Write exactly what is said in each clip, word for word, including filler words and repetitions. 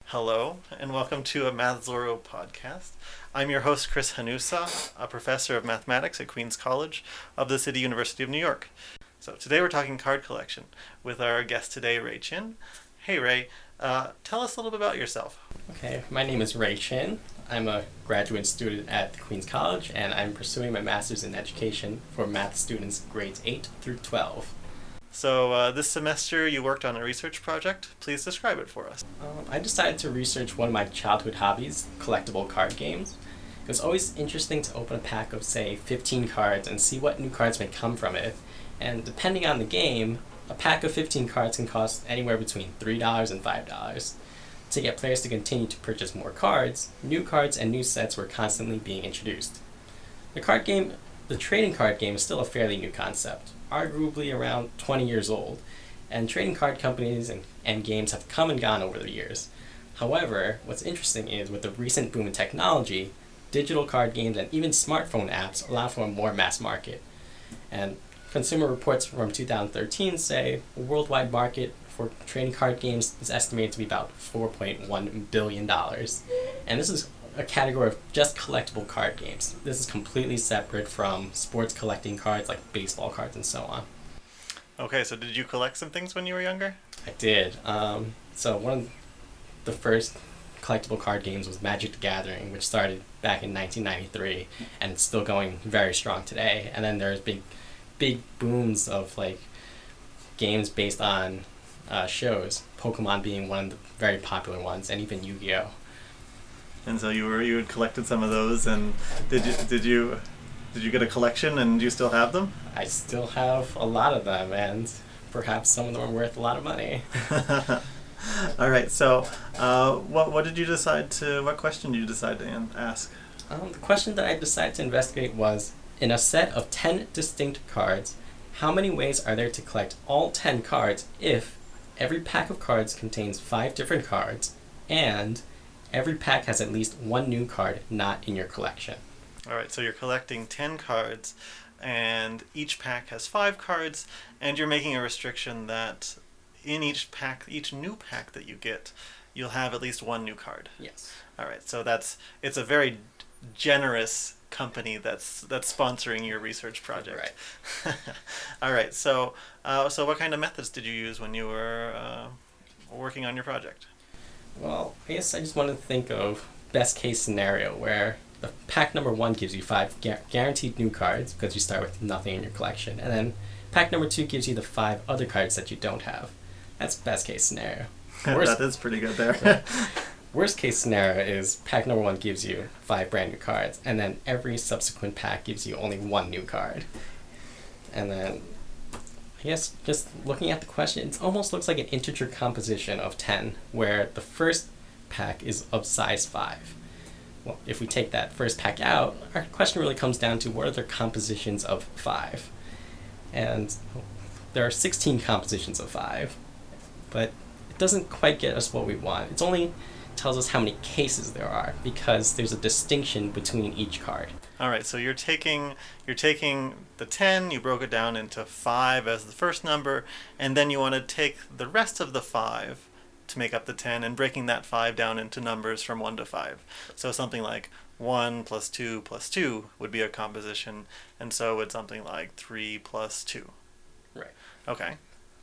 Hello, and welcome to a Math Zorro podcast. I'm your host, Chris Hanusa, a professor of mathematics at Queens College of the City University of New York. So today we're talking card collection with our guest today, Ray Chin. Hey Ray, uh, tell us a little bit about yourself. Okay, my name is Ray Chin. I'm a graduate student at Queens College, and I'm pursuing my master's in education for math students grades eight through twelve. So uh, this semester you worked on a research project. Please describe it for us. Um, I decided to research one of my childhood hobbies, collectible card games. It was always interesting to open a pack of, say, fifteen cards and see what new cards may come from it. And depending on the game, a pack of fifteen cards can cost anywhere between three dollars and five dollars. To get players to continue to purchase more cards, new cards and new sets were constantly being introduced. The card game, the trading card game is still a fairly new concept, arguably around twenty years old, and trading card companies and, and games have come and gone over the years. However, what's interesting is with the recent boom in technology, digital card games and even smartphone apps allow for a more mass market. And Consumer Reports from two thousand thirteen say the worldwide market for trading card games is estimated to be about four point one billion dollars. And this is a category of just collectible card games. This is completely separate from sports collecting cards like baseball cards and so on. Okay, so did you collect some things when you were younger? I did. Um, so one of the first collectible card games was Magic the Gathering, which started back in nineteen ninety-three, and it's still going very strong today. And then there's big, big booms of like games based on uh, shows, Pokemon being one of the very popular ones, and even Yu-Gi-Oh! And so you were you had collected some of those, and did you did you did you get a collection, and do you still have them? I still have a lot of them, and perhaps some of them are worth a lot of money. All right. So, uh, what what did you decide to? What question did you decide to an- ask? Um, the question that I decided to investigate was, in a set of ten distinct cards, how many ways are there to collect all ten cards if every pack of cards contains five different cards, and every pack has at least one new card not in your collection? All right, so you're collecting ten cards, and each pack has five cards, and you're making a restriction that in each pack, each new pack that you get, you'll have at least one new card. Yes. All right, so that's it's a very generous company that's that's sponsoring your research project. Right. All right, so uh, so what kind of methods did you use when you were uh, working on your project? Well, I guess I just wanted to think of best case scenario where the pack number one gives you five gu- guaranteed new cards because you start with nothing in your collection, and then pack number two gives you the five other cards that you don't have. That's best case scenario. Worst, That is pretty good there. worst case scenario is pack number one gives you five brand new cards, and then every subsequent pack gives you only one new card. And then I guess just looking at the question, it almost looks like an integer composition of ten, where the first pack is of size five. Well, if we take that first pack out, our question really comes down to what are the compositions of five? And there are sixteen compositions of five, but it doesn't quite get us what we want. It only tells us how many cases there are, because there's a distinction between each card. All right, so you're taking you're taking the ten, you broke it down into five as the first number, and then you want to take the rest of the five to make up the ten and breaking that five down into numbers from one to five. So something like one plus two plus two would be a composition, and so would something like three plus two. Right. Okay.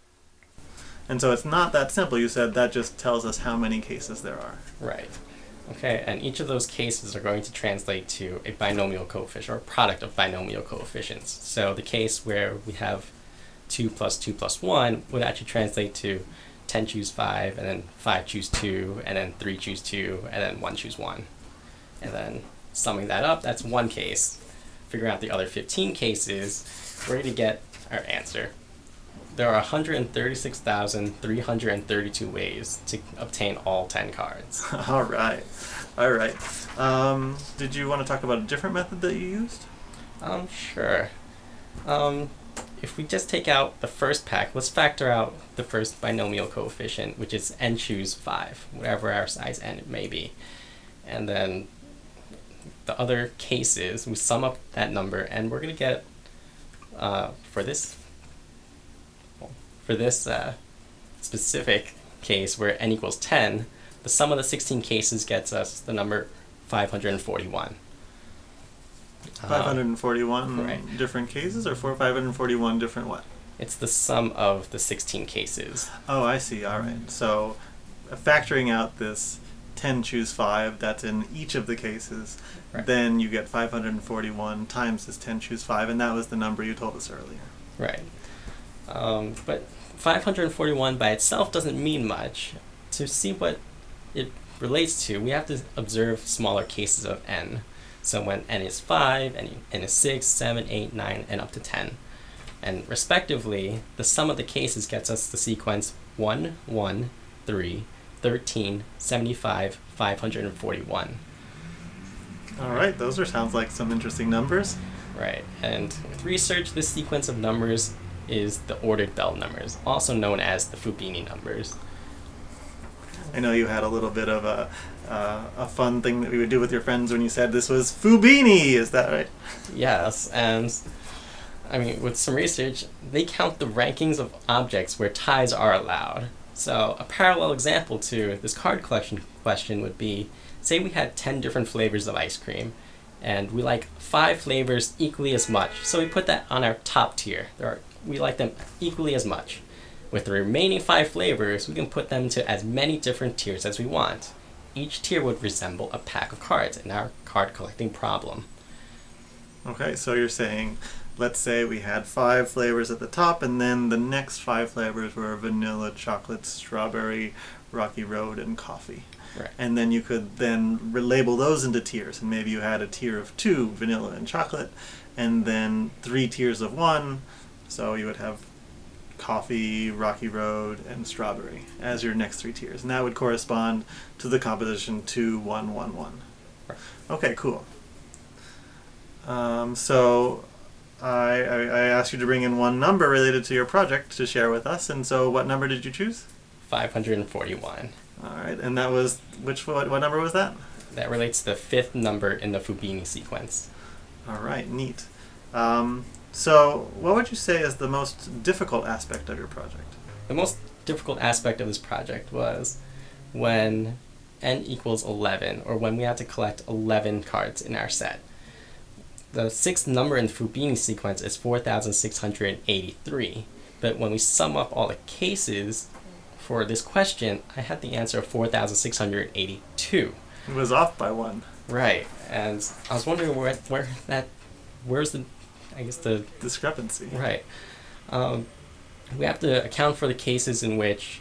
And so it's not that simple. You said that just tells us how many cases there are. Right. Okay, and each of those cases are going to translate to a binomial coefficient, or a product of binomial coefficients. So the case where we have two plus two plus one would actually translate to ten choose five, and then five choose two, and then three choose two, and then one choose one. And then summing that up, that's one case. Figuring out the other fifteen cases, we're going to get our answer. There are one hundred thirty-six thousand three hundred thirty-two ways to obtain all ten cards. All right. All right. Um, did you want to talk about a different method that you used? Um, sure. Um, if we just take out the first pack, let's factor out the first binomial coefficient, which is n choose five, whatever our size n it may be. And then the other cases, we sum up that number, and we're going to get, uh, for this for this uh, specific case where n equals ten, the sum of the sixteen cases gets us the number five hundred forty-one. five hundred forty-one um, right. different cases, or for five hundred forty-one different what? It's the sum of the sixteen cases. Oh, I see. All right. So uh, factoring out this ten choose five that's in each of the cases, right. then you get five hundred forty-one times this ten choose five, and that was the number you told us earlier. Right. Um, but five hundred forty-one by itself doesn't mean much. To see what it relates to, we have to observe smaller cases of n. So when n is five, n, n is six, seven, eight, nine, and up to ten. And respectively, the sum of the cases gets us the sequence one, one, three, thirteen, seventy-five, five hundred forty-one. All right, those are sounds like some interesting numbers. Right, and with research, this sequence of numbers is the ordered Bell numbers, also known as the Fubini numbers. I know you had a little bit of a uh, a fun thing that we would do with your friends when you said this was Fubini, is that right? Yes, and I mean, with some research, they count the rankings of objects where ties are allowed. So a parallel example to this card collection question would be, say we had ten different flavors of ice cream, and we like five flavors equally as much, so we put that on our top tier. There are, we like them equally as much. With the remaining five flavors, we can put them to as many different tiers as we want. Each tier would resemble a pack of cards in our card collecting problem. Okay, so you're saying, let's say we had five flavors at the top, and then the next five flavors were vanilla, chocolate, strawberry, rocky road, and coffee. Right. And then you could then relabel those into tiers, and maybe you had a tier of two, vanilla and chocolate, and then three tiers of one, so you would have coffee, rocky road, and strawberry as your next three tiers. And that would correspond to the composition two, one, one, one. Right. Okay, cool. Um, so I, I, I asked you to bring in one number related to your project to share with us, and so what number did you choose? five hundred forty-one. All right, and that was, which, what, what number was that? That relates to the fifth number in the Fubini sequence. All right, neat. Um, so what would you say is the most difficult aspect of your project? The most difficult aspect of this project was when n equals eleven, or when we had to collect eleven cards in our set. The sixth number in the Fubini sequence is four thousand six hundred eighty-three, but when we sum up all the cases for this question, I had the answer of four thousand six hundred eighty-two. It was off by one. Right, and I was wondering where where that where's the I guess the discrepancy. Right. Um, we have to account for the cases in which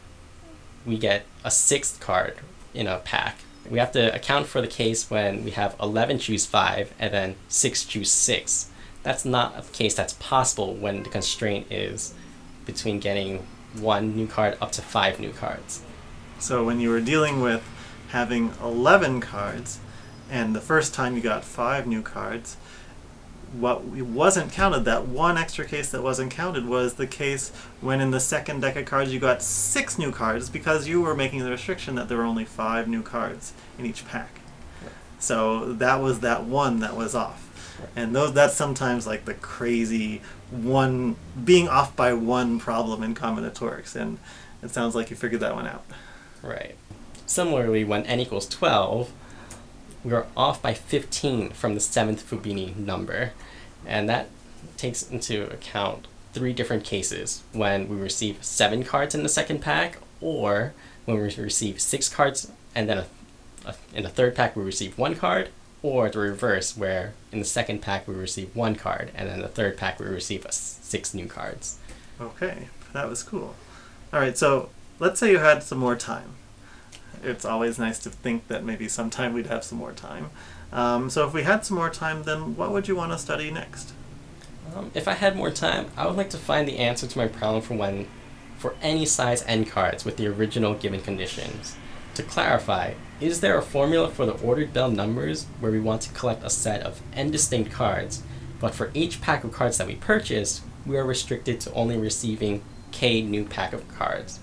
we get a sixth card in a pack. We have to account for the case when we have eleven choose five and then six choose six. That's not a case that's possible when the constraint is between getting one new card up to five new cards. So when you were dealing with having eleven cards, and the first time you got five new cards, what wasn't counted, that one extra case that wasn't counted, was the case when in the second deck of cards you got six new cards, because you were making the restriction that there were only five new cards in each pack. Right. So that was that one that was off. Right. And those that's sometimes like the crazy one, being off by one problem in combinatorics, and it sounds like you figured that one out. Right. Similarly, when n equals twelve, we are off by fifteen from the seventh Fubini number, and that takes into account three different cases: when we receive seven cards in the second pack, or when we receive six cards and then a, a, in the third pack we receive one card, or the reverse, where in the second pack we receive one card and then in the third pack we receive a, six new cards. Okay, that was cool. All right, so let's say you had some more time. It's always nice to think that maybe sometime we'd have some more time. Um, so if we had some more time, then what would you want to study next? Um, if I had more time, I would like to find the answer to my problem for when, for any size n cards with the original given conditions. To clarify, is there a formula for the ordered Bell numbers where we want to collect a set of n distinct cards, but for each pack of cards that we purchase, we are restricted to only receiving k new pack of cards?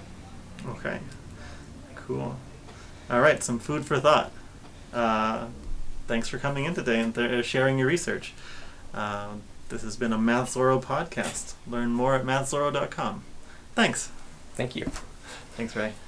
Okay. Cool. All right, some food for thought. Uh, thanks for coming in today and th- sharing your research. Uh, this has been a Math Zorro podcast. Learn more at math zorro dot com. Thanks. Thank you. Thanks, Ray.